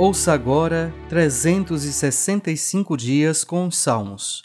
Ouça agora 365 dias com os Salmos.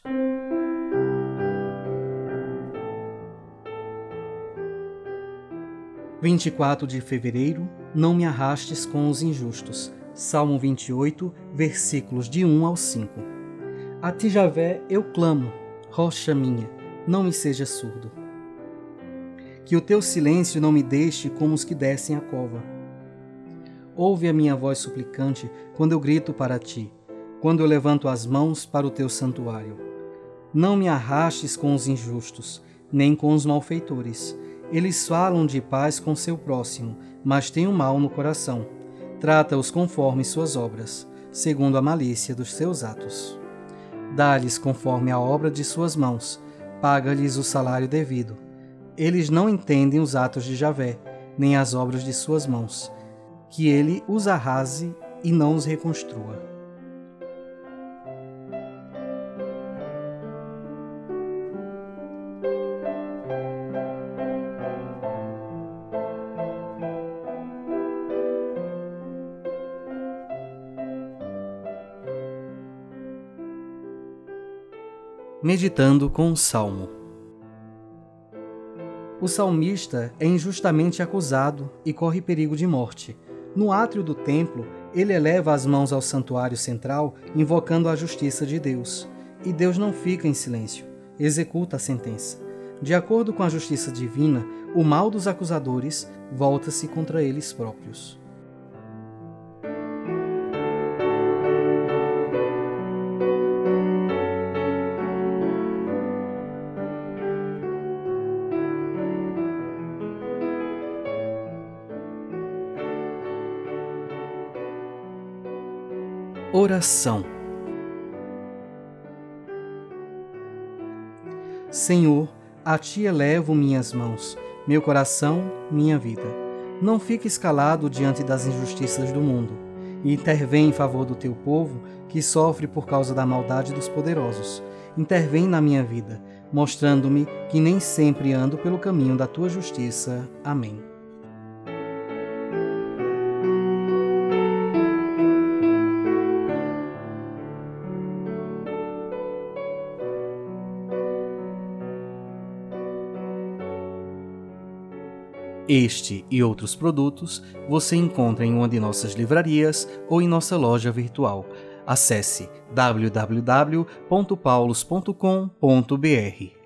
(24 de fevereiro), não me arrastes com os injustos. Salmo 28, versículos de 1 ao 5. A ti, Javé, eu clamo, rocha minha, não me seja surdo. Que o teu silêncio não me deixe como os que descem a cova. Ouve a minha voz suplicante quando eu grito para ti, quando eu levanto as mãos para o teu santuário. Não me arrastes com os injustos, nem com os malfeitores. Eles falam de paz com seu próximo, mas têm o mal no coração. Trata-os conforme suas obras, segundo a malícia dos seus atos. Dá-lhes conforme a obra de suas mãos, paga-lhes o salário devido. Eles não entendem os atos de Javé, nem as obras de suas mãos. Que ele os arrase e não os reconstrua. Meditando com o Salmo. O salmista é injustamente acusado e corre perigo de morte. No átrio do templo, ele eleva as mãos ao santuário central, invocando a justiça de Deus. E Deus não fica em silêncio, executa a sentença. De acordo com a justiça divina, o mal dos acusadores volta-se contra eles próprios. Oração. Senhor, a ti elevo minhas mãos, meu coração, minha vida. Não fiques calado diante das injustiças do mundo, e intervém em favor do teu povo, que sofre por causa da maldade dos poderosos. Intervém na minha vida, mostrando-me que nem sempre ando pelo caminho da tua justiça. Amém. Este e outros produtos você encontra em uma de nossas livrarias ou em nossa loja virtual. Acesse www.paulos.com.br.